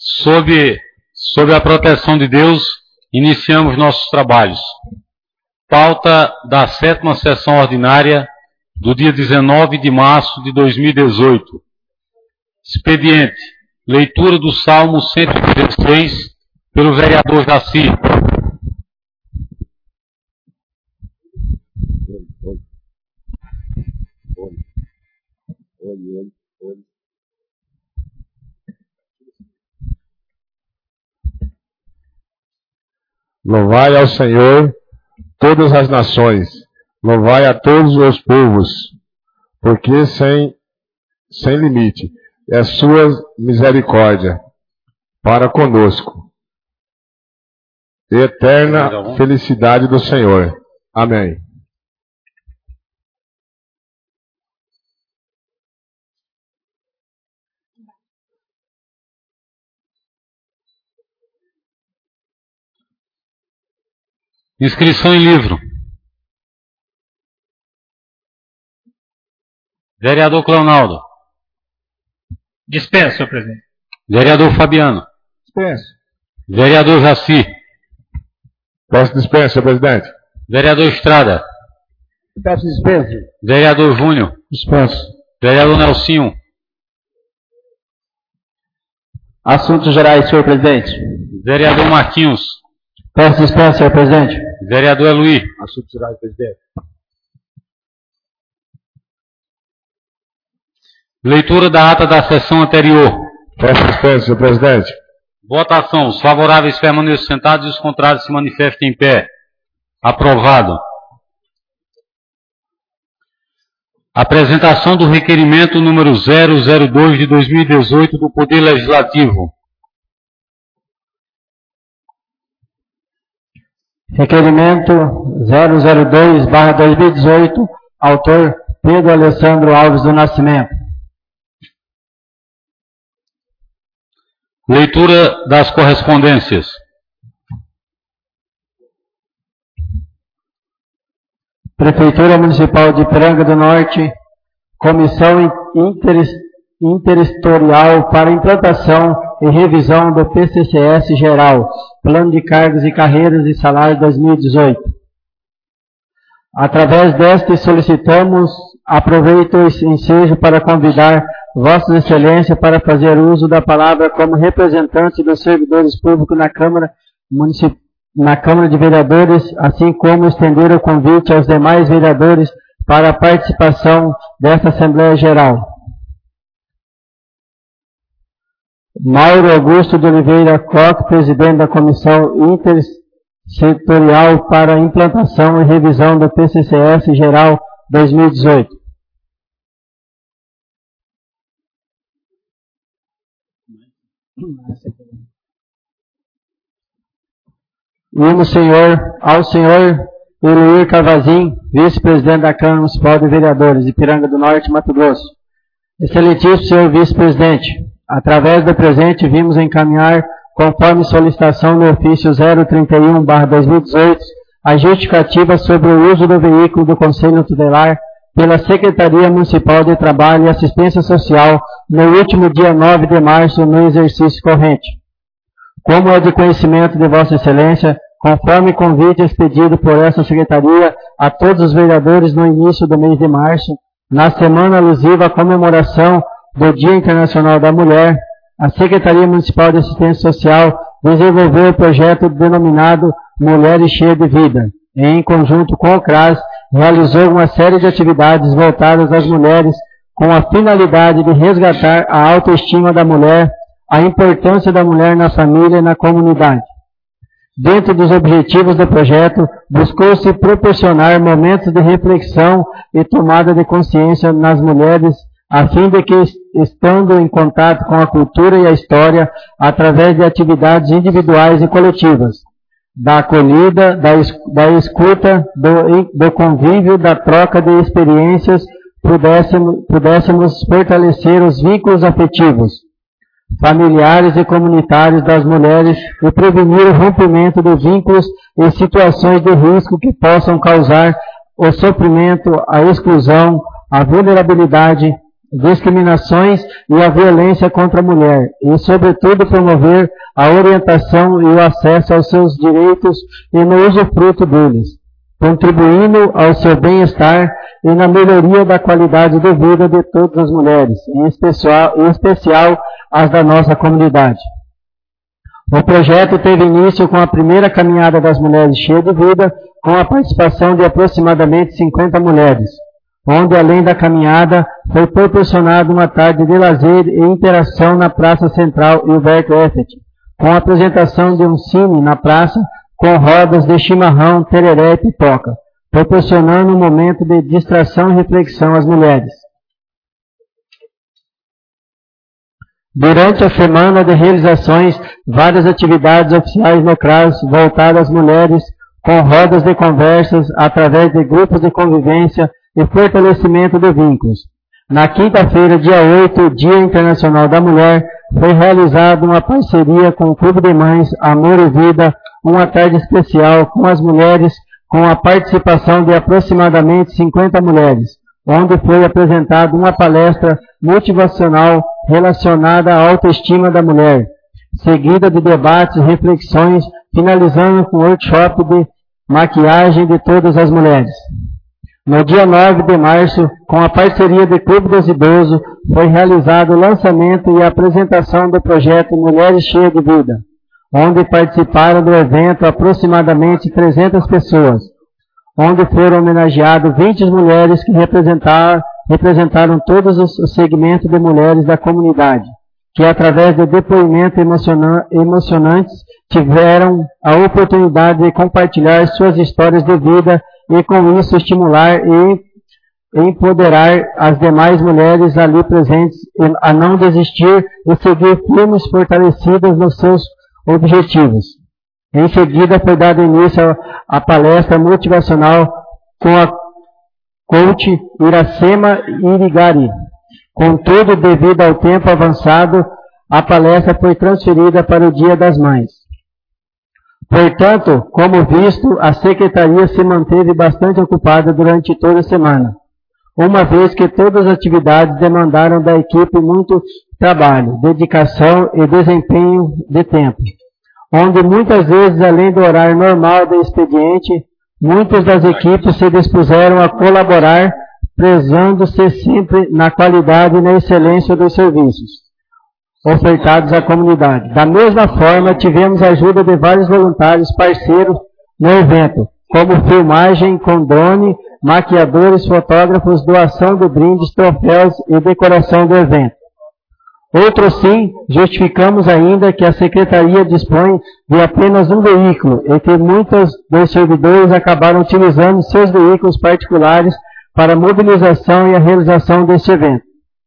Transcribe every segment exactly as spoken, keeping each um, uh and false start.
Sob, sob a proteção de Deus, iniciamos nossos trabalhos. Pauta da sétima sessão ordinária do dia dezenove de março de dois mil e dezoito. Expediente. Leitura do Salmo cento e dezesseis pelo vereador Jaci. Louvai ao Senhor todas as nações, louvai a todos os povos, porque sem, sem limite é a sua misericórdia para conosco. Eterna felicidade do Senhor. Amém. Inscrição em livro. Vereador Cleonaldo. Dispenso, senhor presidente. Vereador Fabiano. Dispenso. Vereador Jaci. Peço dispensa, senhor presidente. Vereador Estrada. Peço dispensa. Vereador Júnior. Dispenso. Vereador Nelsinho. Assuntos gerais, senhor presidente. Vereador Marquinhos. Peço dispensa, senhor presidente. Vereador Eluí. Assuntos gerais, presidente. Leitura da ata da sessão anterior. Peço dispensa, senhor presidente. Votação. Os favoráveis permaneçam sentados e os contrários se manifestem em pé. Aprovado. Apresentação do requerimento número zero zero dois de dois mil e dezoito do Poder Legislativo. Requerimento zero zero dois barra dois mil e dezoito, autor Pedro Alessandro Alves do Nascimento. Leitura das correspondências. Prefeitura Municipal de Ipiranga do Norte, Comissão Inter, Intersetorial para Implantação e Revisão do P C C S Geral, Plano de Cargos e Carreiras e Salário dois mil e dezoito. Através desta solicitamos, aproveito o ensejo para convidar Vossa Excelência para fazer uso da palavra como representante dos servidores públicos na Câmara, Municip... na Câmara de Vereadores, assim como estender o convite aos demais vereadores para a participação desta Assembleia Geral. Mauro Augusto de Oliveira Coque, presidente da Comissão Intersetorial para a Implantação e Revisão do P C C S Geral dois mil e dezoito. E no senhor, ao senhor Eluir Cavazin, vice-presidente da Câmara Municipal de Vereadores, Ipiranga do Norte, Mato Grosso. Excelentíssimo senhor vice-presidente, através do presente vimos encaminhar, conforme solicitação do ofício zero trinta e um barra dois mil e dezoito, a justificativa sobre o uso do veículo do Conselho Tutelar pela Secretaria Municipal de Trabalho e Assistência Social no último dia nove de março no exercício corrente. Como é de conhecimento de Vossa Excelência, conforme convite expedido por essa Secretaria a todos os vereadores no início do mês de março, na semana alusiva à comemoração do Dia Internacional da Mulher, a Secretaria Municipal de Assistência Social desenvolveu o projeto denominado Mulheres Cheias de Vida. E, em conjunto com o CRAS, realizou uma série de atividades voltadas às mulheres com a finalidade de resgatar a autoestima da mulher, a importância da mulher na família e na comunidade. Dentro dos objetivos do projeto, buscou-se proporcionar momentos de reflexão e tomada de consciência nas mulheres, a fim de que, estando em contato com a cultura e a história, através de atividades individuais e coletivas, da acolhida, da, da escuta, do, do convívio, da troca de experiências, pudéssemos, pudéssemos fortalecer os vínculos afetivos, familiares e comunitários das mulheres e prevenir o rompimento de vínculos e situações de risco que possam causar o sofrimento, a exclusão, a vulnerabilidade discriminações e a violência contra a mulher, e, sobretudo, promover a orientação e o acesso aos seus direitos e no usufruto deles, contribuindo ao seu bem-estar e na melhoria da qualidade de vida de todas as mulheres, em especial, em especial as da nossa comunidade. O projeto teve início com a primeira caminhada das mulheres cheia de vida, com a participação de aproximadamente cinquenta mulheres, onde, além da caminhada, foi proporcionada uma tarde de lazer e interação na Praça Central Hilberto Effet, com a apresentação de um cine na praça, com rodas de chimarrão, tereré e pipoca, proporcionando um momento de distração e reflexão às mulheres. Durante a semana de realizações, várias atividades oficiais no C R A S voltadas às mulheres, com rodas de conversas, através de grupos de convivência e fortalecimento de vínculos. Na quinta-feira, dia oito, Dia Internacional da Mulher, foi realizada uma parceria com o Clube de Mães Amor e Vida, uma tarde especial com as mulheres, com a participação de aproximadamente cinquenta mulheres, onde foi apresentada uma palestra motivacional relacionada à autoestima da mulher, seguida de debates e reflexões, finalizando com um workshop de maquiagem de todas as mulheres. No dia nove de março, com a parceria do Clube dos Idosos, foi realizado o lançamento e a apresentação do projeto Mulheres Cheias de Vida, onde participaram do evento aproximadamente trezentas pessoas, onde foram homenageadas vinte mulheres que representaram, representaram todos os segmentos de mulheres da comunidade, que através de depoimentos emocionantes tiveram a oportunidade de compartilhar suas histórias de vida e com isso estimular e empoderar as demais mulheres ali presentes a não desistir e seguir firmes fortalecidas nos seus objetivos. Em seguida foi dado início à palestra motivacional com a coach Iracema Irigari. Contudo, devido ao tempo avançado, a palestra foi transferida para o Dia das Mães. Portanto, como visto, a Secretaria se manteve bastante ocupada durante toda a semana, uma vez que todas as atividades demandaram da equipe muito trabalho, dedicação e desempenho de tempo, onde muitas vezes, além do horário normal do expediente, muitas das equipes se dispuseram a colaborar, prezando-se sempre na qualidade e na excelência dos serviços ofertados à comunidade. Da mesma forma, tivemos a ajuda de vários voluntários parceiros no evento, como filmagem com drone, maquiadores, fotógrafos, doação de brindes, troféus e decoração do evento. Outro sim, justificamos ainda que a Secretaria dispõe de apenas um veículo e que muitos dos servidores acabaram utilizando seus veículos particulares para a mobilização e a realização deste evento.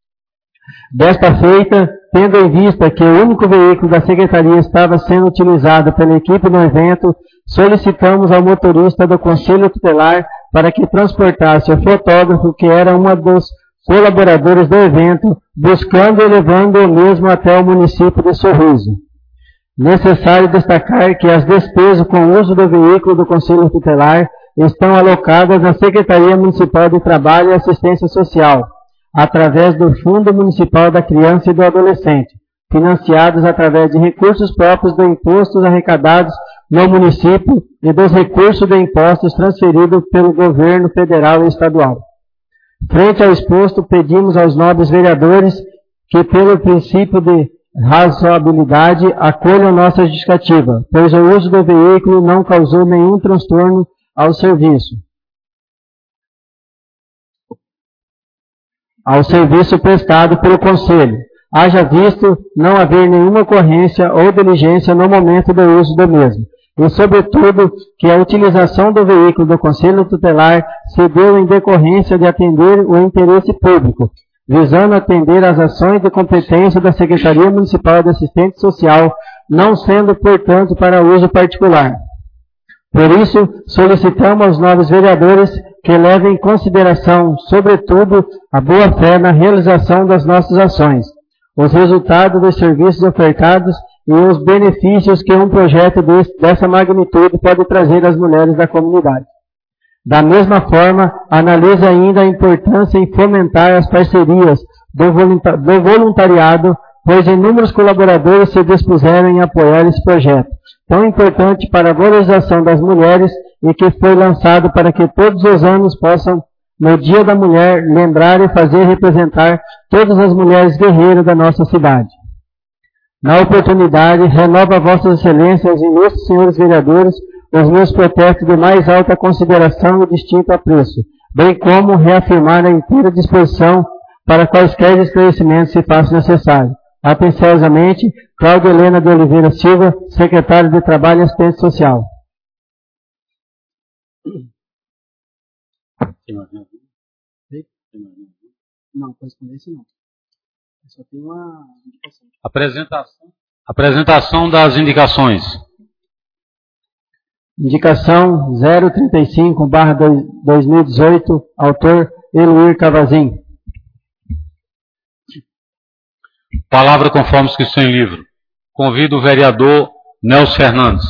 Desta feita, tendo em vista que o único veículo da Secretaria estava sendo utilizado pela equipe no evento, solicitamos ao motorista do Conselho Tutelar para que transportasse o fotógrafo, que era uma dos colaboradores do evento, buscando e levando o mesmo até o município de Sorriso. Necessário destacar que as despesas com o uso do veículo do Conselho Tutelar estão alocadas na Secretaria Municipal de Trabalho e Assistência Social, através do Fundo Municipal da Criança e do Adolescente, financiados através de recursos próprios de impostos arrecadados no município e dos recursos de impostos transferidos pelo governo federal e estadual. Frente ao exposto, pedimos aos nobres vereadores que, pelo princípio de razoabilidade, acolham nossa justificativa, pois o uso do veículo não causou nenhum transtorno ao serviço. ao serviço prestado pelo Conselho, haja visto não haver nenhuma ocorrência ou diligência no momento do uso do mesmo, e, sobretudo, que a utilização do veículo do Conselho Tutelar se deu em decorrência de atender o interesse público, visando atender às ações de competência da Secretaria Municipal de Assistência Social, não sendo, portanto, para uso particular. Por isso, solicitamos aos novos vereadores que levem em consideração, sobretudo, a boa-fé na realização das nossas ações, os resultados dos serviços ofertados e os benefícios que um projeto desse, dessa magnitude pode trazer às mulheres da comunidade. Da mesma forma, analise ainda a importância em fomentar as parcerias do voluntariado, pois inúmeros colaboradores se dispuseram em apoiar esse projeto, tão importante para a valorização das mulheres e que foi lançado para que todos os anos possam, no Dia da Mulher, lembrar e fazer representar todas as mulheres guerreiras da nossa cidade. Na oportunidade, renovo a vossas excelências e ilustres senhores vereadores os meus protestos de mais alta consideração e distinto apreço, bem como reafirmar a inteira disposição para quaisquer esclarecimentos se façam necessários. Atenciosamente, Cláudia Helena de Oliveira Silva, secretária de Trabalho e Assistência Social. Não, correspondência não. Só tem uma indicação. Apresentação. Apresentação das indicações. Indicação zero trinta e cinco barra dois mil e dezoito, autor Eluir Cavazin. Palavra conforme inscrição em livro. Convido o vereador Nelson Fernandes.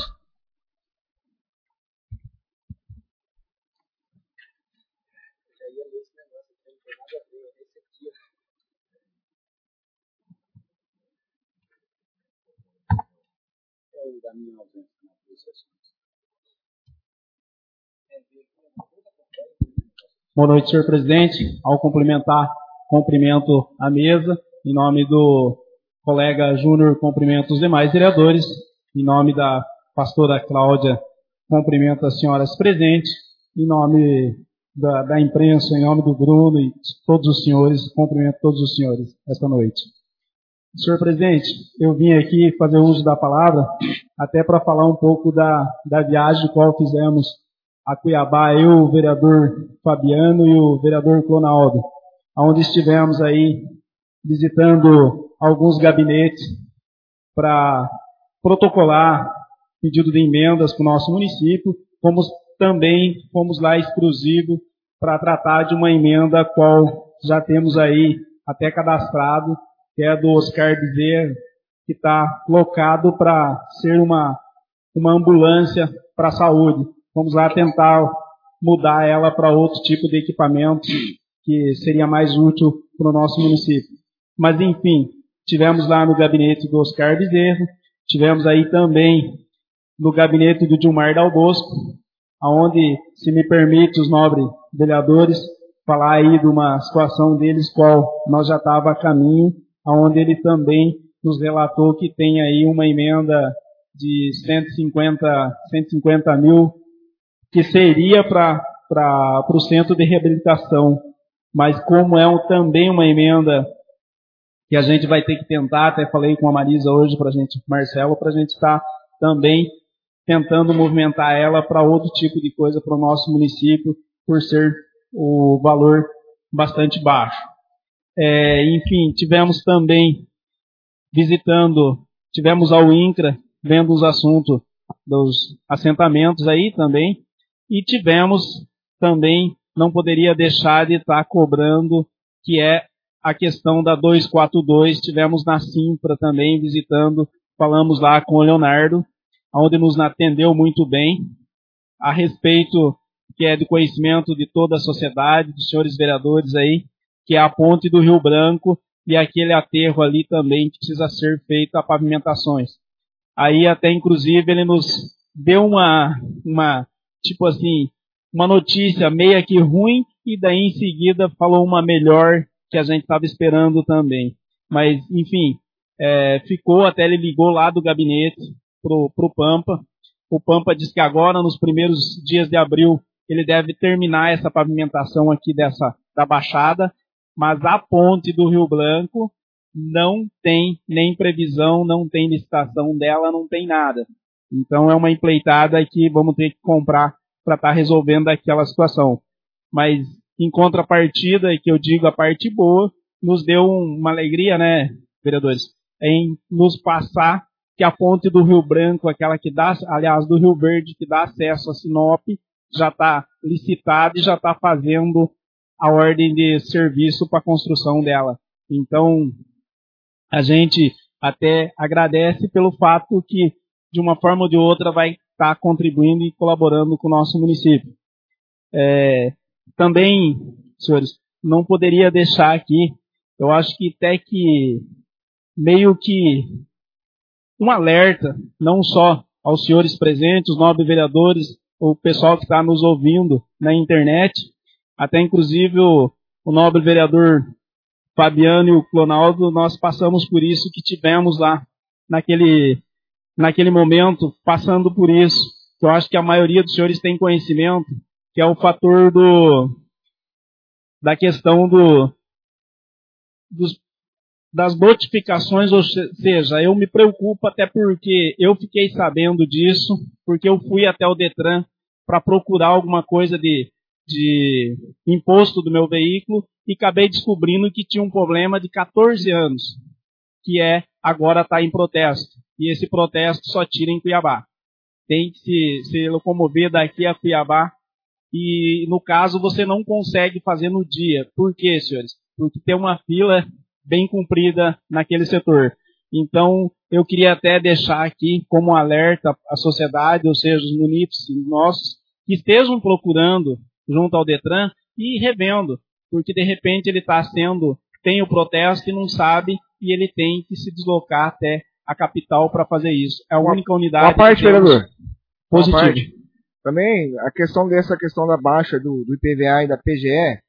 Boa noite, senhor presidente. Ao cumprimentar, cumprimento a mesa. Em nome do colega Júnior, cumprimento os demais vereadores. Em nome da pastora Cláudia, cumprimento as senhoras presentes. Em nome da, da imprensa, em nome do Bruno e todos os senhores, cumprimento todos os senhores esta noite. Senhor presidente, eu vim aqui fazer uso da palavra até para falar um pouco da, da viagem qual fizemos a Cuiabá, eu, o vereador Fabiano e o vereador Clonaldo, onde estivemos aí visitando alguns gabinetes para protocolar pedido de emendas para o nosso município, como também fomos lá exclusivo para tratar de uma emenda a qual já temos aí até cadastrado, que é do Oscar Bezerra, que está locado para ser uma, uma ambulância para a saúde. Vamos lá tentar mudar ela para outro tipo de equipamento que seria mais útil para o nosso município. Mas, enfim, tivemos lá no gabinete do Oscar Bezerra, tivemos aí também no gabinete do Dilmar Dal Bosco, onde, se me permite, os nobres vereadores, falar aí de uma situação deles, qual nós já estava a caminho, onde ele também nos relatou que tem aí uma emenda de cento e cinquenta mil, que seria para o centro de reabilitação, mas como é um, também uma emenda que a gente vai ter que tentar, até falei com a Marisa hoje, para a gente, Marcelo, para a gente estar também tentando movimentar ela para outro tipo de coisa para o nosso município, por ser o valor bastante baixo. É, enfim, tivemos também visitando, tivemos ao INCRA, vendo os assuntos dos assentamentos aí também, e tivemos também, não poderia deixar de estar cobrando, que é a questão da duzentos e quarenta e dois, tivemos na Simpra também visitando, falamos lá com o Leonardo, onde nos atendeu muito bem, a respeito, que é de conhecimento de toda a sociedade, dos senhores vereadores aí, que é a ponte do Rio Branco e aquele aterro ali também que precisa ser feito a pavimentações. Aí até, inclusive, ele nos deu uma, uma tipo assim, uma notícia meio que ruim e daí em seguida falou uma melhor que a gente estava esperando também. Mas, enfim, é, ficou, até ele ligou lá do gabinete pro, pro Pampa. O Pampa disse que agora, nos primeiros dias de abril, ele deve terminar essa pavimentação aqui dessa, da Baixada, mas a ponte do Rio Branco não tem nem previsão, não tem licitação dela, não tem nada. Então é uma empleitada que vamos ter que comprar para estar tá resolvendo aquela situação. Mas em contrapartida, e que eu digo a parte boa, nos deu uma alegria, né, vereadores, em nos passar que a ponte do Rio Branco, aquela que dá, aliás, do Rio Verde, que dá acesso a Sinop, já está licitada e já está fazendo a ordem de serviço para a construção dela. Então, a gente até agradece pelo fato que, de uma forma ou de outra, vai estar contribuindo e colaborando com o nosso município. É, também, senhores, não poderia deixar aqui eu acho que até que meio que um alerta, não só aos senhores presentes, os nobres vereadores, o pessoal que está nos ouvindo na internet, até inclusive o, o nobre vereador Fabiano e o Clonaldo, nós passamos por isso que tivemos lá naquele, naquele momento, passando por isso, que eu acho que a maioria dos senhores tem conhecimento, que é o fator do, da questão do, dos, das notificações, ou seja, eu me preocupo até porque eu fiquei sabendo disso, porque eu fui até o Detran para procurar alguma coisa de, de imposto do meu veículo e acabei descobrindo que tinha um problema de quatorze anos, que é agora está em protesto. E esse protesto só tira em Cuiabá. Tem que se, se locomover daqui a Cuiabá e, no caso, você não consegue fazer no dia. Por quê, senhores? Porque tem uma fila bem comprida naquele setor. Então, eu queria até deixar aqui como alerta à sociedade, ou seja, os munícipes nossos, que estejam procurando junto ao Detran e revendo, porque de repente ele está sendo, tem o protesto e não sabe, e ele tem que se deslocar até a capital para fazer isso. É a única unidade. Uma parte, vereador. Positivo. Parte. Também a questão dessa questão da baixa do, do I P V A e da P G E,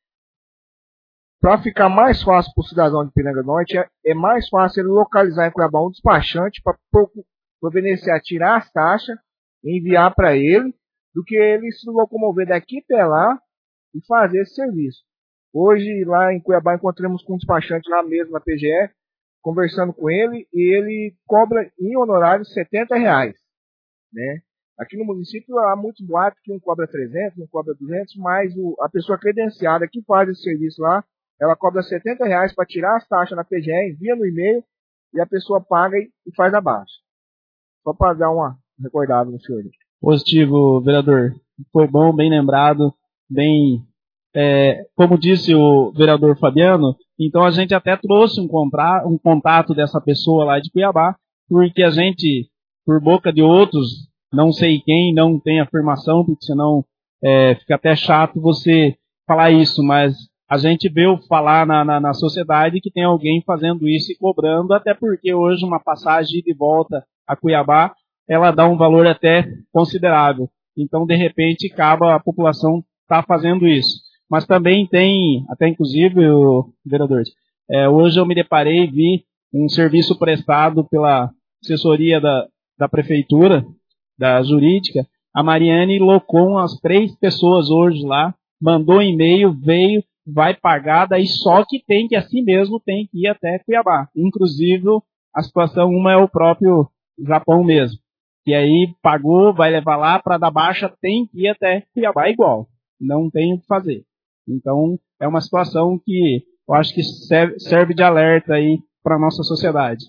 para ficar mais fácil para o cidadão de Piranga do Norte, é, é mais fácil ele localizar em Cuiabá um despachante para providenciar, tirar as taxas e enviar para ele, do que ele se locomover daqui até lá e fazer esse serviço. Hoje, lá em Cuiabá, encontramos com um despachante lá mesmo na P G E, conversando com ele, e ele cobra em honorário setenta reais. Né? Aqui no município há muitos boatos que um cobra trezentos, um cobra duzentos, mas o, a pessoa credenciada que faz esse serviço lá, ela cobra setenta reais para tirar as taxas na P G E, envia no e-mail, e a pessoa paga e, e faz a baixa. Só para dar uma recordada no senhor. Positivo, vereador. Foi bom, bem lembrado, bem... É, como disse o vereador Fabiano, então a gente até trouxe um, contra, um contato dessa pessoa lá de Cuiabá, porque a gente, por boca de outros, não sei quem, não tem afirmação, porque senão é, fica até chato você falar isso, mas a gente veio falar na, na, na sociedade que tem alguém fazendo isso e cobrando, até porque hoje uma passagem de volta a Cuiabá, ela dá um valor até considerável. Então, de repente, acaba a população tá fazendo isso. Mas também tem, até inclusive, o vereador, é, hoje eu me deparei e vi um serviço prestado pela assessoria da, da prefeitura, da jurídica. A Mariane locou umas três pessoas hoje lá, mandou e-mail, veio, vai pagar, daí só que tem que, assim mesmo, tem que ir até Cuiabá. Inclusive, a situação, uma é o próprio Japão mesmo. E aí pagou, vai levar lá, para dar baixa, tem que ir até Cuiabá igual. Não tem o que fazer. Então, é uma situação que eu acho que serve, serve de alerta aí para a nossa sociedade.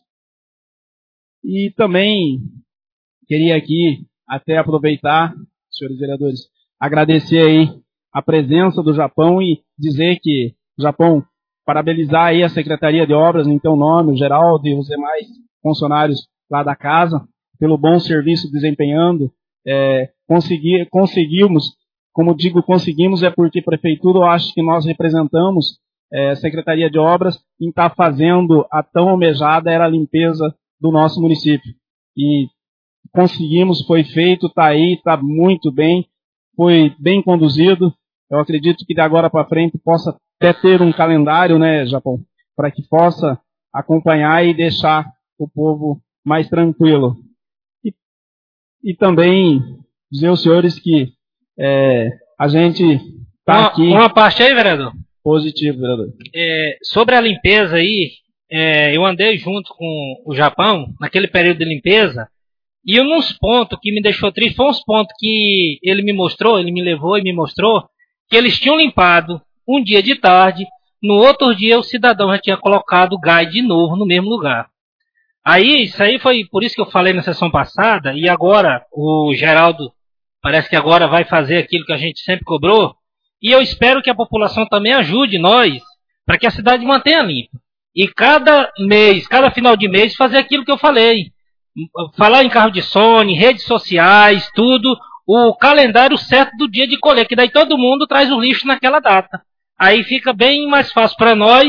E também queria aqui até aproveitar, senhores vereadores, agradecer aí a presença do Japão e dizer que o Japão, parabenizar aí a Secretaria de Obras em teu nome, o Geraldo e os demais funcionários lá da casa, pelo bom serviço desempenhando. É, consegui, conseguimos, como digo, conseguimos é porque a Prefeitura, eu acho que nós representamos é, a Secretaria de Obras em estar fazendo a tão almejada era a limpeza do nosso município. E conseguimos, foi feito, está aí, está muito bem, foi bem conduzido. Eu acredito que de agora para frente possa até ter um calendário, né, Japão, para que possa acompanhar e deixar o povo mais tranquilo. E, e também dizer aos senhores que é, a gente está aqui... Uma parte aí, vereador. Positivo, vereador. É, sobre a limpeza aí, é, eu andei junto com o Japão naquele período de limpeza, e um dos pontos que me deixou triste foi uns pontos que ele me mostrou, ele me levou e me mostrou, que eles tinham limpado um dia de tarde, no outro dia o cidadão já tinha colocado o gás de novo no mesmo lugar. Aí, isso aí foi por isso que eu falei na sessão passada, e agora o Geraldo parece que agora vai fazer aquilo que a gente sempre cobrou, e eu espero que a população também ajude nós, para que a cidade mantenha limpa. E cada mês, cada final de mês, fazer aquilo que eu falei. Falar em carro de som, em redes sociais, tudo, o calendário certo do dia de colher, que daí todo mundo traz o lixo naquela data. Aí fica bem mais fácil para nós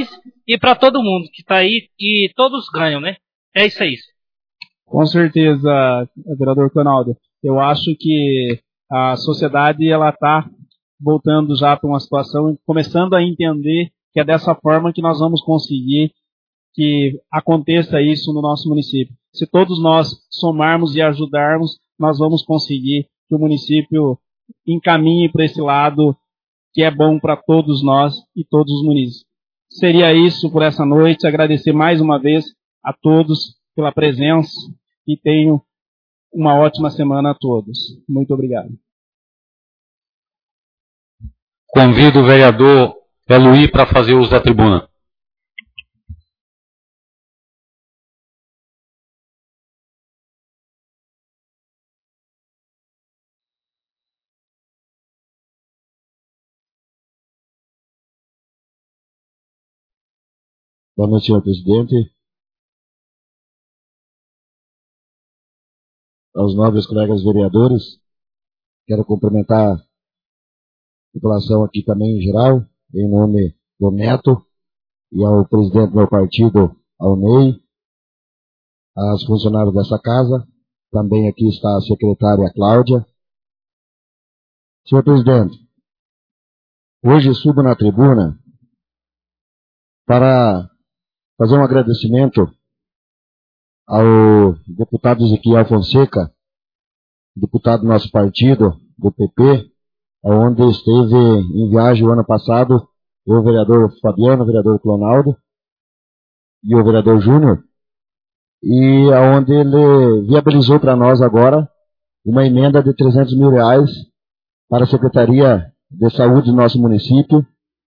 e para todo mundo que está aí, e todos ganham, né? É isso aí. Com certeza, vereador Clonaldo. Eu acho que a sociedade ela está voltando já para uma situação, começando a entender que é dessa forma que nós vamos conseguir que aconteça isso no nosso município. Se todos nós somarmos e ajudarmos, nós vamos conseguir que o município encaminhe para esse lado que é bom para todos nós e todos os munícipes. Seria isso por essa noite. Agradecer mais uma vez a todos pela presença e tenham uma ótima semana a todos. Muito obrigado. Convido o vereador Eloy para fazer uso da tribuna. Boa noite, senhor presidente. Aos nobres colegas vereadores, quero cumprimentar a população aqui também em geral, em nome do Neto e ao presidente do meu partido, ao Ney, aos funcionários dessa casa. Também aqui está a secretária Cláudia. Senhor presidente, hoje subo na tribuna para fazer um agradecimento ao deputado Ezequiel Fonseca, deputado do nosso partido, do P P, onde esteve em viagem o ano passado, eu, o vereador Fabiano, o vereador Clonaldo e o vereador Júnior, e onde ele viabilizou para nós agora uma emenda de trezentos mil reais para a Secretaria de Saúde do nosso município,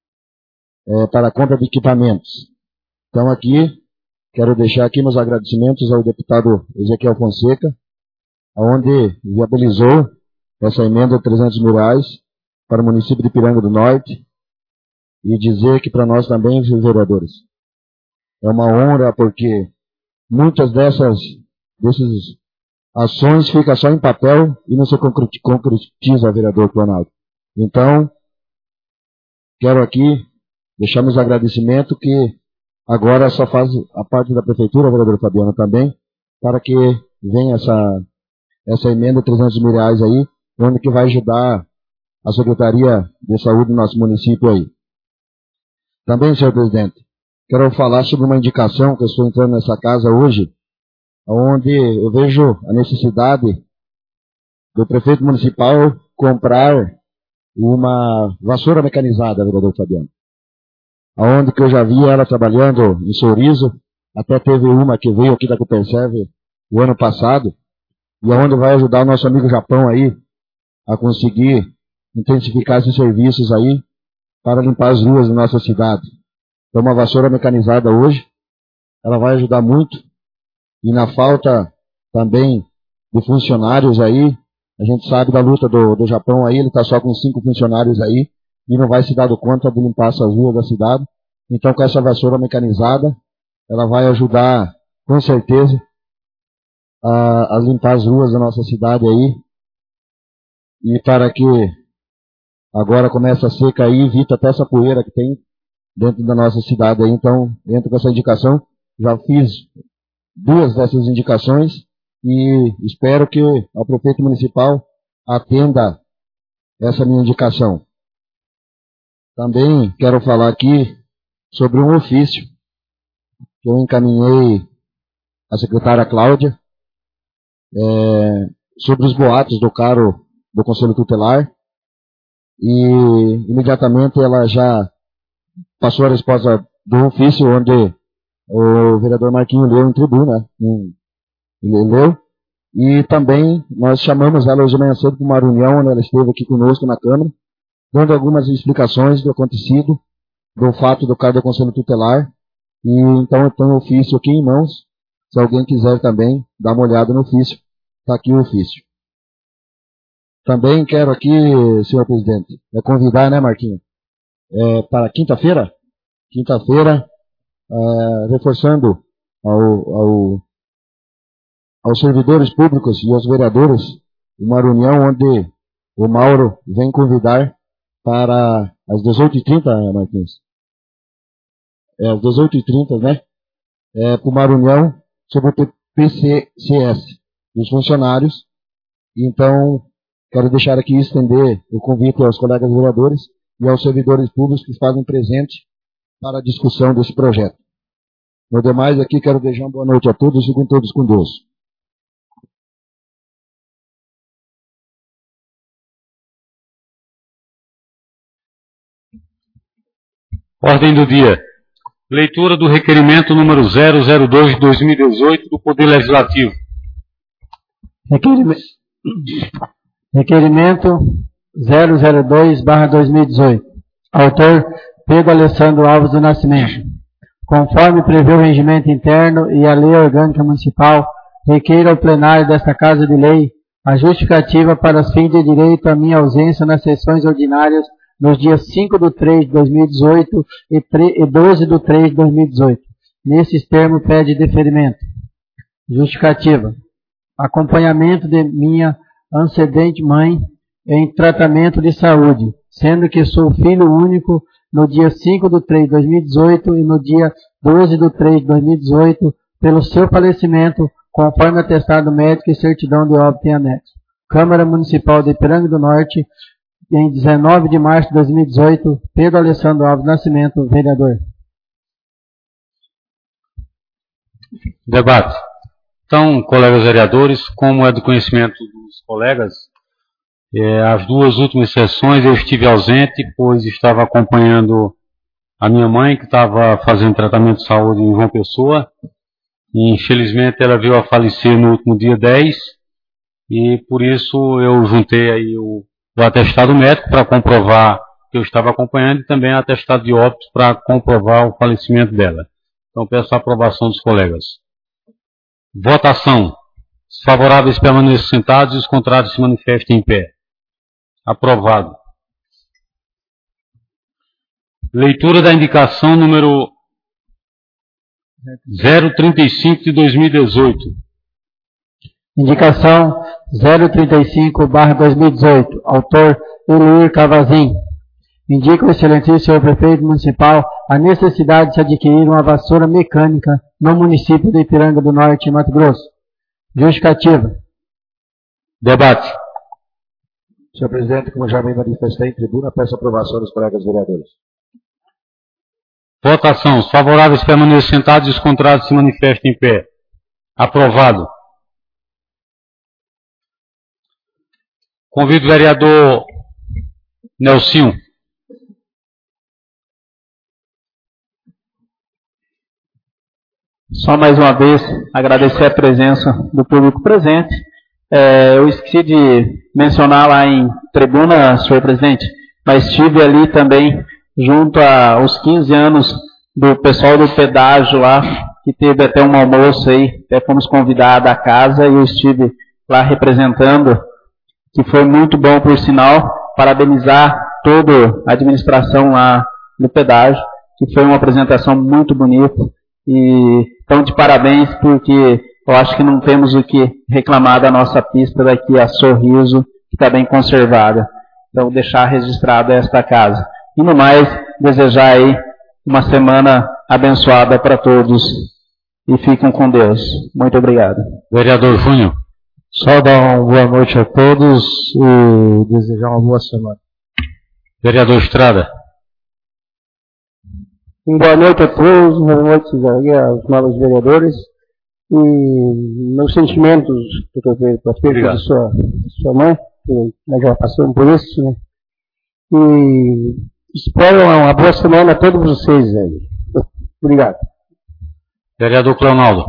é, para a compra de equipamentos. Então aqui, quero deixar aqui meus agradecimentos ao deputado Ezequiel Fonseca, onde viabilizou essa emenda de trezentos mil reais para o município de Piranga do Norte, e dizer que para nós também, vereadores, é uma honra, porque muitas dessas, dessas ações ficam só em papel e não se concretiza, vereador Clonaldo. Então, quero aqui deixar meus agradecimentos, que agora só faz a parte da prefeitura, vereador Fabiano, também, para que venha essa, essa emenda de trezentos mil reais aí, onde que vai ajudar a Secretaria de Saúde do nosso município aí. Também, senhor presidente, quero falar sobre uma indicação que eu estou entrando nessa casa hoje, onde eu vejo a necessidade do prefeito municipal comprar uma vassoura mecanizada, vereador Fabiano. Onde que eu já vi ela trabalhando em Sorriso, até teve uma que veio aqui da Coperserve o ano passado, e onde vai ajudar o nosso amigo Japão aí a conseguir intensificar esses serviços aí para limpar as ruas da nossa cidade. Então, uma vassoura mecanizada hoje, ela vai ajudar muito, e na falta também de funcionários aí, a gente sabe da luta do, do Japão aí, ele está só com cinco funcionários aí, e não vai se dar conta de limpar essas ruas da cidade. Então, com essa vassoura mecanizada, ela vai ajudar, com certeza, a, a limpar as ruas da nossa cidade aí, e para que agora começa a seca aí, evita até essa poeira que tem dentro da nossa cidade aí. Então, dentro dessa indicação, já fiz duas dessas indicações, e espero que o prefeito municipal atenda essa minha indicação. Também quero falar aqui sobre um ofício que eu encaminhei à secretária Cláudia, é, sobre os boatos do caro do Conselho Tutelar, e imediatamente ela já passou a resposta do ofício, onde o vereador Marquinho leu em tribuna, ele leu, e também nós chamamos ela hoje de manhã cedo para uma reunião, onde ela esteve aqui conosco na Câmara, dando algumas explicações do acontecido, do fato do caso do Conselho Tutelar, e então eu tenho o ofício aqui em mãos, se alguém quiser também dar uma olhada no ofício, está aqui o ofício. Também quero aqui, senhor presidente, é convidar, né, Marquinhos, é, para quinta-feira, quinta-feira, é, reforçando ao, ao, aos servidores públicos e aos vereadores uma reunião onde o Mauro vem convidar para as dezoito e trinta, Marquinhos. é, às dezoito e trinta, né? É, para uma reunião sobre o P C C S dos funcionários. Então, quero deixar aqui estender o convite aos colegas vereadores e aos servidores públicos que fazem presente para a discussão desse projeto. No demais, aqui quero desejar uma boa noite a todos e fiquem todos com Deus. Ordem do dia. Leitura do requerimento número zero zero dois de dois mil e dezoito do Poder Legislativo. Requerimento, requerimento zero zero dois barra dois mil e dezoito. Autor Pedro Alessandro Alves do Nascimento. Conforme prevê o regimento interno e a lei orgânica municipal, requeiro ao plenário desta Casa de Lei a justificativa para os fins de direito à minha ausência nas sessões ordinárias nos dias cinco de três de dois mil e dezoito e doze de três de dois mil e dezoito. Nesses termos, pede deferimento. Justificativa. Acompanhamento de minha ancedente mãe em tratamento de saúde, sendo que sou filho único no dia cinco de três de dois mil e dezoito e no dia doze de três de dois mil e dezoito, pelo seu falecimento, conforme atestado médico e certidão de óbito em anexo. Câmara Municipal de Ipiranga do Norte, em dezenove de março de dois mil e dezoito, Pedro Alessandro Alves Nascimento, vereador. Debate. Então, colegas vereadores, como é do conhecimento dos colegas, é, as duas últimas sessões eu estive ausente, pois estava acompanhando a minha mãe, que estava fazendo tratamento de saúde em João Pessoa, e infelizmente ela veio a falecer no último dia dez, e por isso eu juntei aí o o atestado médico para comprovar que eu estava acompanhando e também o atestado de óbito para comprovar o falecimento dela. Então peço a aprovação dos colegas. Votação. Os favoráveis permaneçam sentados e os contrários se manifestem em pé. Aprovado. Leitura da indicação número zero trinta e cinco de dois mil e dezoito. Indicação zero trinta e cinco barra dois mil e dezoito. Autor Eluir Cavazin. Indica o excelentíssimo senhor prefeito municipal a necessidade de se adquirir uma vassoura mecânica no município de Ipiranga do Norte, Mato Grosso. Justificativa. Debate. Senhor presidente, como já bem manifestei em tribuna, peço a aprovação dos colegas vereadores. Votação. Os favoráveis permaneçam sentados e os contrários se manifestem em pé. Aprovado. Convido o vereador Nelsinho. Só mais uma vez agradecer a presença do público presente. É, eu esqueci de mencionar lá em tribuna, senhor presidente, mas estive ali também junto aos quinze anos do pessoal do pedágio lá, que teve até um almoço aí, até fomos convidados à casa e eu estive lá representando, que foi muito bom, por sinal. Parabenizar toda a administração lá no pedágio, que foi uma apresentação muito bonita. E então, de parabéns, porque eu acho que não temos o que reclamar da nossa pista daqui a Sorriso, que está bem conservada. Então, deixar registrada esta casa. E no mais, desejar aí uma semana abençoada para todos. E fiquem com Deus. Muito obrigado. Vereador Júnior. Só dar uma boa noite a todos e desejar uma boa semana. Vereador Estrada. Boa noite a todos, boa noite aos novos vereadores. E meus sentimentos para a perda de sua, sua mãe, que nós já passamos por isso, né? E espero uma boa semana a todos vocês aí. Obrigado. Vereador Cleonaldo.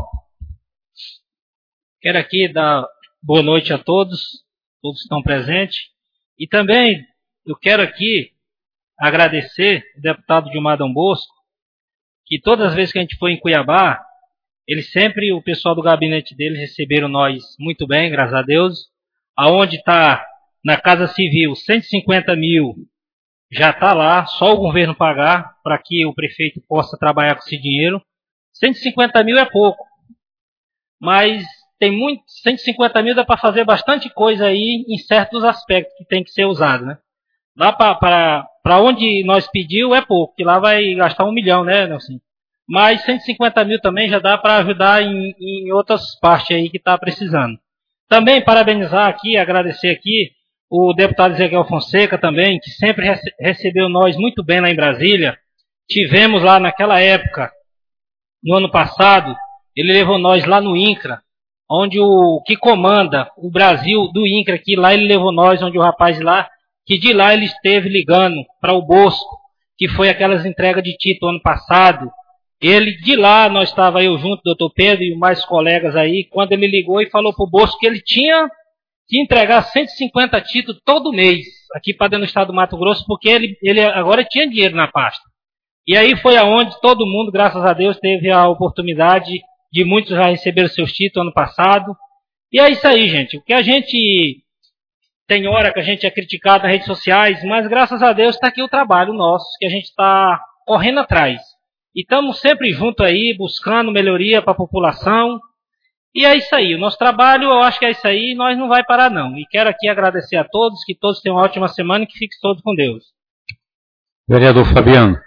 Quero aqui dar boa noite a todos, todos que estão presentes. E também eu quero aqui agradecer o deputado Gilmar Dom Bosco, que todas as vezes que a gente foi em Cuiabá, ele sempre, o pessoal do gabinete dele receberam nós muito bem, graças a Deus. Aonde está na Casa Civil cento e cinquenta mil, já está lá, só o governo pagar para que o prefeito possa trabalhar com esse dinheiro. cento e cinquenta mil é pouco, mas tem muito, cento e cinquenta mil dá para fazer bastante coisa aí em certos aspectos que tem que ser usado, né? Lá para onde nós pediu é pouco, que lá vai gastar um milhão, né, Nelson? mas cento e cinquenta mil também já dá para ajudar em, em outras partes aí que está precisando. Também parabenizar aqui, agradecer aqui o deputado Ezequiel Fonseca também, que sempre rece recebeu nós muito bem lá em Brasília. Tivemos lá naquela época, no ano passado, ele levou nós lá no INCRA, onde o que comanda o Brasil do INCRA aqui, lá ele levou nós, onde o rapaz lá, que de lá ele esteve ligando para o Bosco, que foi aquelas entregas de título ano passado. Ele, de lá, nós estava eu junto, doutor Pedro e mais colegas aí, quando ele ligou e falou para o Bosco que ele tinha que entregar cento e cinquenta títulos todo mês, aqui para dentro do estado do Mato Grosso, porque ele, ele agora tinha dinheiro na pasta. E aí foi aonde todo mundo, graças a Deus, teve a oportunidade de muitos já receberam seus títulos ano passado. E é isso aí, gente. O que a gente tem hora que a gente é criticado nas redes sociais, mas graças a Deus está aqui o trabalho nosso, que a gente está correndo atrás. E estamos sempre juntos aí, buscando melhoria para a população. E é isso aí. O nosso trabalho, eu acho que é isso aí, e nós não vai parar não. E quero aqui agradecer a todos, que todos tenham uma ótima semana e que fiquem todos com Deus. Vereador Fabiano.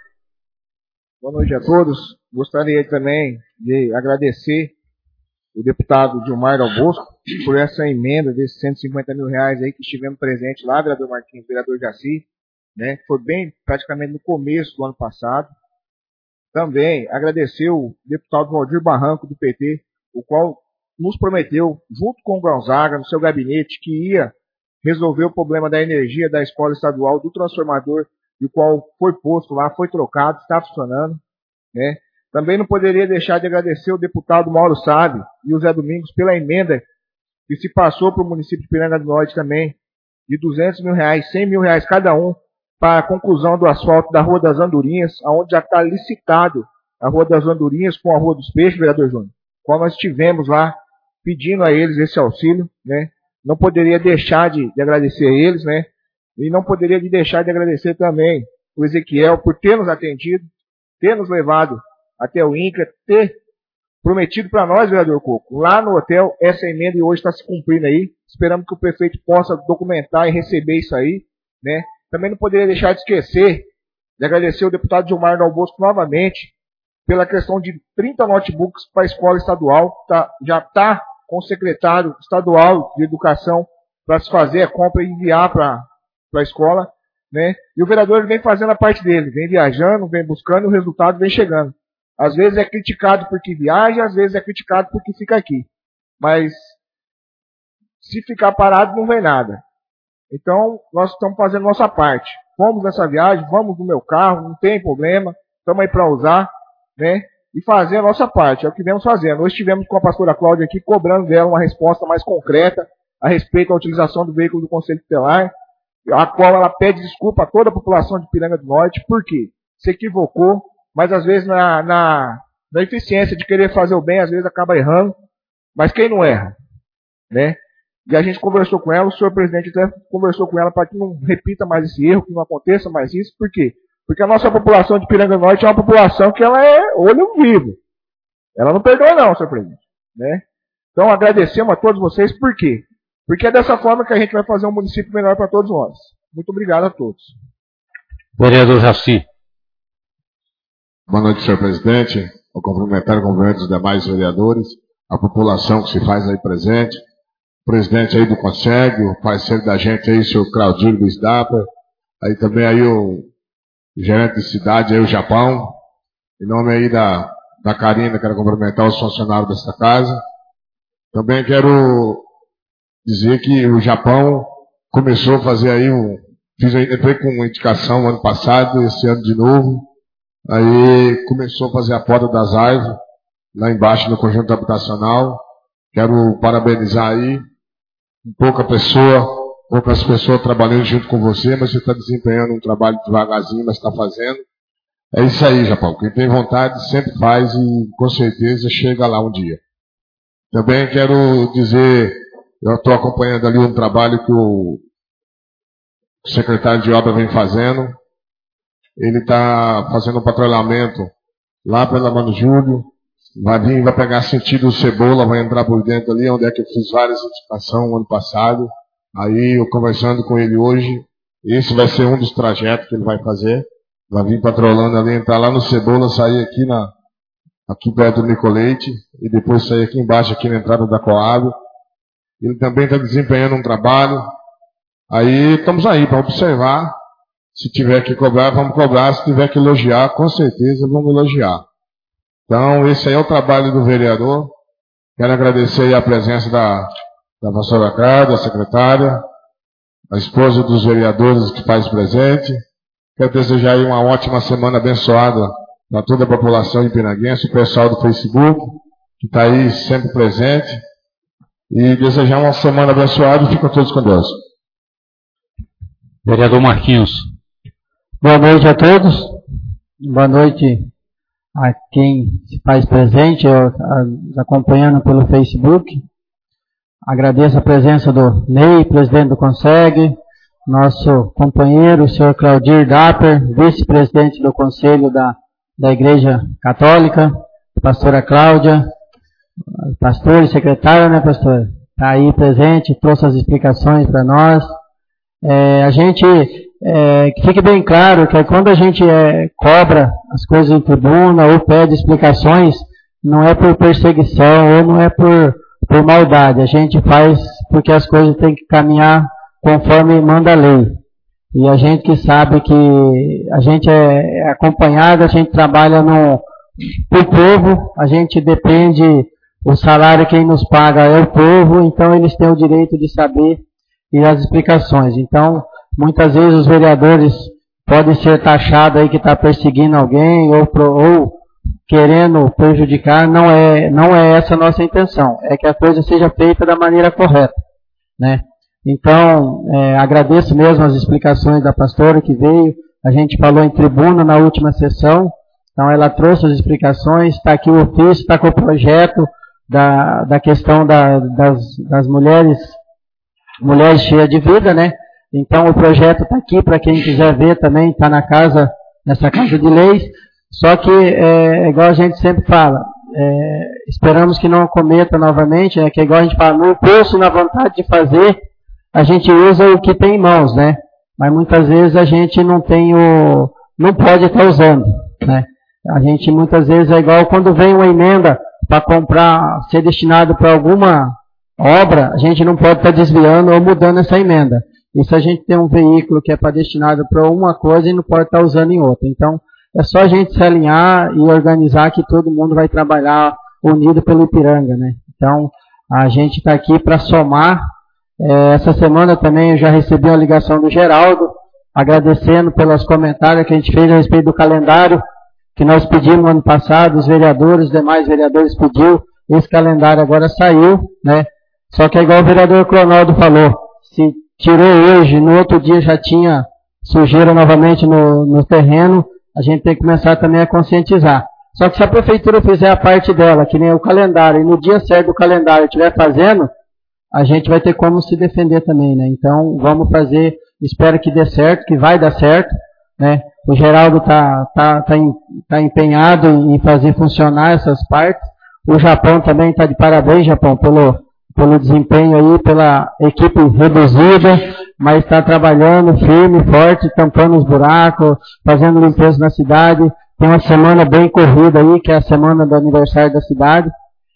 Boa noite a todos. Gostaria também de agradecer o deputado Gilmar Dal Bosco por essa emenda desses cento e cinquenta mil reais aí que estivemos presentes lá, vereador Marquinhos, vereador Jaci, né? Foi bem praticamente no começo do ano passado. Também agradecer o deputado Valdir Barranco do P T, o qual nos prometeu, junto com o Gonzaga, no seu gabinete, que ia resolver o problema da energia da escola estadual, do transformador, e o qual foi posto lá, foi trocado, está funcionando, né? Também não poderia deixar de agradecer o deputado Mauro Sabe e o Zé Domingos pela emenda que se passou para o município de Piranga do Norte também, de duzentos mil reais, cem mil reais cada um, para a conclusão do asfalto da Rua das Andorinhas, onde já está licitado a Rua das Andorinhas com a Rua dos Peixes, vereador Júnior, qual nós estivemos lá pedindo a eles esse auxílio, né? Não poderia deixar de, de agradecer a eles, né? E não poderia de deixar de agradecer também o Ezequiel por ter nos atendido, ter nos levado até o INCRA, ter prometido para nós, vereador Coco, lá no hotel, essa emenda e hoje está se cumprindo aí. Esperamos que o prefeito possa documentar e receber isso aí, né? Também não poderia deixar de esquecer de agradecer o deputado Gilmar Dal Bosco novamente pela questão de trinta notebooks para a escola estadual. Tá, já está com o secretário estadual de educação para se fazer a compra e enviar para a escola, né? E o vereador vem fazendo a parte dele, vem viajando, vem buscando e o resultado vem chegando. Às vezes é criticado porque viaja, às vezes é criticado porque fica aqui. Mas se ficar parado não vem nada. Então, nós estamos fazendo nossa parte. Vamos nessa viagem, vamos no meu carro, não tem problema, estamos aí para usar, né? E fazer a nossa parte, é o que vemos fazendo. Hoje estivemos com a pastora Cláudia aqui, cobrando dela uma resposta mais concreta a respeito da utilização do veículo do Conselho Tutelar, a qual ela pede desculpa a toda a população de Piranga do Norte, porque se equivocou, mas às vezes na, na, na eficiência de querer fazer o bem, às vezes acaba errando, mas quem não erra, né? E a gente conversou com ela, o senhor presidente até conversou com ela para que não repita mais esse erro, que não aconteça mais isso. Por quê? Porque a nossa população de Piranga do Norte é uma população que ela é olho vivo. Ela não perdoa não, senhor presidente, né? Então agradecemos a todos vocês, por quê? Porque é dessa forma que a gente vai fazer um município melhor para todos nós. Muito obrigado a todos. Vereador Jaci. Boa noite, senhor presidente. Vou cumprimentar o cumprimento dos demais vereadores, a população que se faz aí presente, o presidente aí do Conselho, o parceiro da gente aí, o senhor Claudio Luiz Dapa, aí também aí o gerente de cidade, aí o Japão, em nome aí da, da Karina, quero cumprimentar os funcionários desta casa. Também quero dizer que o Japão começou a fazer aí um, fiz, entrei com uma indicação ano passado, esse ano de novo, aí começou a fazer a poda das árvores, lá embaixo no conjunto habitacional. Quero parabenizar aí, pouca pessoa, poucas pessoas trabalhando junto com você, mas você está desempenhando um trabalho devagarzinho, mas está fazendo. É isso aí, Japão. Quem tem vontade sempre faz e com certeza chega lá um dia. Também quero dizer, eu estou acompanhando ali um trabalho que o secretário de obra vem fazendo. Ele está fazendo um patrulhamento lá pela Mano Júlio. Vai vir, vai pegar sentido o Cebola, vai entrar por dentro ali, onde é que eu fiz várias indicações no ano passado. Aí eu conversando com ele hoje, esse vai ser um dos trajetos que ele vai fazer. Vai vir patrolando ali, entrar lá no Cebola, sair aqui na, aqui perto do Nicolete, e depois sair aqui embaixo, aqui na entrada da Coab. Ele também está desempenhando um trabalho. Aí estamos aí para observar. Se tiver que cobrar, vamos cobrar. Se tiver que elogiar, com certeza vamos elogiar. Então, esse aí é o trabalho do vereador. Quero agradecer aí a presença da, da pastora Cláudia, a secretária, a esposa dos vereadores que faz presente. Quero desejar aí uma ótima semana abençoada para toda a população ipiranguense, o pessoal do Facebook, que está aí sempre presente. E desejar uma semana abençoada e fiquem todos com Deus. Vereador Marquinhos. Boa noite a todos. Boa noite a quem se faz presente, acompanhando pelo Facebook. Agradeço a presença do Ney, presidente do Conseg, nosso companheiro, o senhor Claudir Dapper, vice-presidente do Conselho da, da Igreja Católica, a pastora Cláudia, pastor e secretária, né, pastor? Está aí presente, trouxe as explicações para nós. É, a gente, é, que fique bem claro que quando a gente é, cobra as coisas em tribuna ou pede explicações, não é por perseguição ou não é por, por maldade. A gente faz porque as coisas têm que caminhar conforme manda a lei. E a gente que sabe que a gente é, é acompanhado, a gente trabalha no, pro povo, a gente depende, o salário quem nos paga é o povo, então eles têm o direito de saber e as explicações. Então, muitas vezes os vereadores podem ser taxados aí que está perseguindo alguém ou, pro, ou querendo prejudicar. Não é, não é essa a nossa intenção. É que a coisa seja feita da maneira correta, né? Então, é, agradeço mesmo as explicações da pastora que veio. A gente falou em tribuna na última sessão. Então, ela trouxe as explicações. Está aqui o ofício, está com o projeto da, da questão da, das, das mulheres Mulheres Cheias de Vida, né? Então o projeto está aqui para quem quiser ver também, está na casa, nessa casa de leis. Só que, é, igual a gente sempre fala, é, esperamos que não cometa novamente, né? Que é igual a gente fala, no impulso, na vontade de fazer, a gente usa o que tem em mãos, né? Mas muitas vezes a gente não tem o, não pode estar usando, né? A gente muitas vezes é igual quando vem uma emenda para comprar, ser destinado para alguma obra, a gente não pode estar desviando ou mudando essa emenda. E se a gente tem um veículo que é para destinado para uma coisa e não pode estar usando em outra. Então, é só a gente se alinhar e organizar que todo mundo vai trabalhar unido pelo Ipiranga, né? Então, a gente está aqui para somar. É, essa semana também eu já recebi uma ligação do Geraldo, agradecendo pelos comentários que a gente fez a respeito do calendário, que nós pedimos no ano passado, os vereadores, os demais vereadores pediu. Esse calendário agora saiu, né? Só que é igual o vereador Cronaldo falou, se tirou hoje, no outro dia já tinha sujeira novamente no, no terreno, a gente tem que começar também a conscientizar. Só que se a prefeitura fizer a parte dela, que nem o calendário, e no dia certo do calendário estiver fazendo, a gente vai ter como se defender também, né? Então, vamos fazer, espero que dê certo, que vai dar certo, né? O Geraldo está tá, tá, tá empenhado em fazer funcionar essas partes. O Japão também está de parabéns, Japão, pelo... pelo desempenho aí, pela equipe reduzida, mas está trabalhando firme, forte, tampando os buracos, fazendo limpeza na cidade. Tem uma semana bem corrida aí, que é a semana do aniversário da cidade.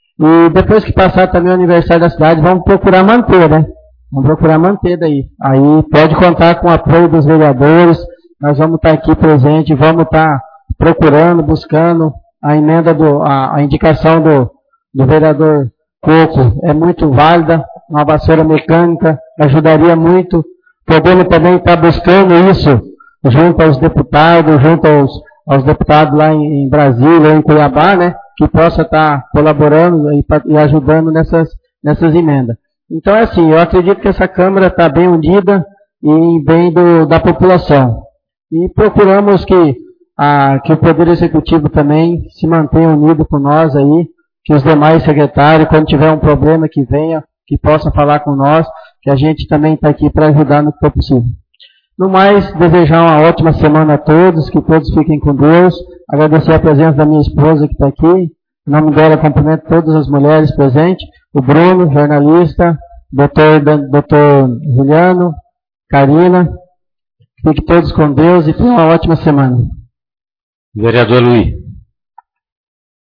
E depois que passar também o aniversário da cidade, vamos procurar manter, né? Vamos procurar manter daí. Aí pode contar com o apoio dos vereadores, nós vamos estar aqui presente, vamos estar procurando, buscando a emenda, do, a, a indicação do, do vereador Coco é muito válida, uma vassoura mecânica ajudaria muito. Podemos também estar buscando isso junto aos deputados, junto aos, aos deputados lá em, em Brasília, em Cuiabá, né? Que possa estar colaborando e, e ajudando nessas, nessas emendas. Então é assim, eu acredito que essa Câmara está bem unida e em bem do, da população. E procuramos que, a, que o Poder Executivo também se mantenha unido com nós aí, que os demais secretários, quando tiver um problema, que venha, que possa falar com nós, que a gente também está aqui para ajudar no que for possível. No mais, desejar uma ótima semana a todos, que todos fiquem com Deus, agradecer a presença da minha esposa que está aqui, em nome dela cumprimento todas as mulheres presentes, o Bruno, jornalista, doutor, doutor Juliano, Karina, fiquem todos com Deus e tenham uma ótima semana. Vereador Luiz.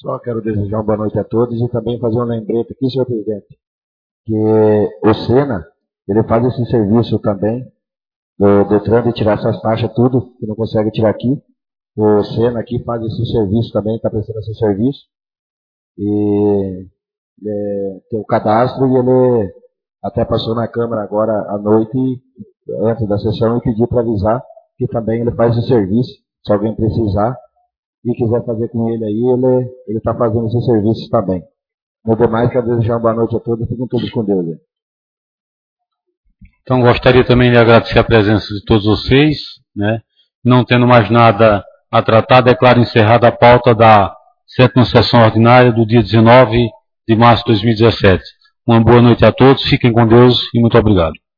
Só quero desejar uma boa noite a todos e também fazer um lembrete aqui, senhor presidente, que o Sena, ele faz esse serviço também, do Detran, de tirar essas taxas tudo, que não consegue tirar aqui. O Sena aqui faz esse serviço também, está prestando esse serviço. E é, tem o cadastro e ele até passou na Câmara agora à noite, antes da sessão, e pediu para avisar que também ele faz esse serviço, se alguém precisar e quiser fazer com ele aí, ele ele está fazendo esse serviço também. No demais, quero desejar uma boa noite a todos e fiquem todos com Deus. Né? Então, gostaria também de agradecer a presença de todos vocês, né? Não tendo mais nada a tratar, declaro encerrada a pauta da sétima sessão ordinária do dia dezenove de março de dois mil e dezessete. Uma boa noite a todos, fiquem com Deus e muito obrigado.